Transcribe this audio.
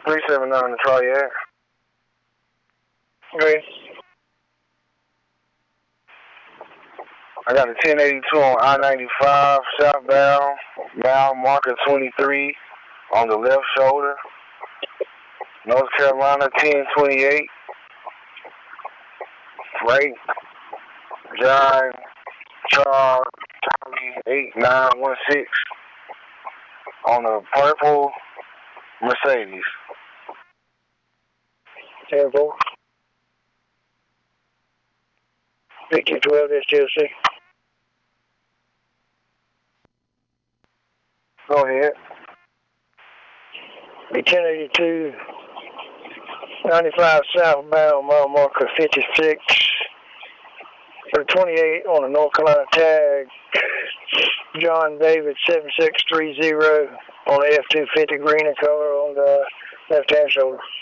379 to Triad. Okay. I got a 1082 on I-95 southbound, mile marker 23 on the left shoulder. North Carolina 1028. Right. John Charles Charlie 8916 on a purple Mercedes. 10-4. Victor 12 STLC. Go ahead. Be 1082, 95 southbound, mile marker 56. For 28 on the North Carolina tag, John David 7630 on the F-250 green in color on the left-hand shoulder.